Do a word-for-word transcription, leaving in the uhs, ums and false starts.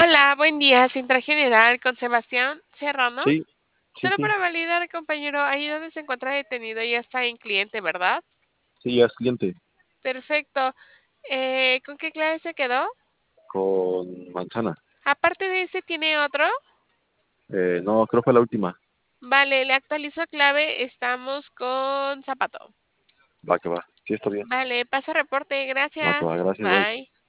Hola, buen día, Sintra General con Sebastián Serrano. Sí, sí, Solo sí, para validar, compañero, ahí donde se encuentra detenido ya está en cliente, ¿verdad? sí, ya es cliente Perfecto. Eh, ¿con qué clave se quedó? con manzana. Aparte de ese, ¿tiene otro? Eh, no, creo que fue la última. Vale, le actualizo clave, estamos con zapato. Va que va. Sí, está bien. Vale, pasa reporte, Va que gracias. va, gracias, bye. Bye.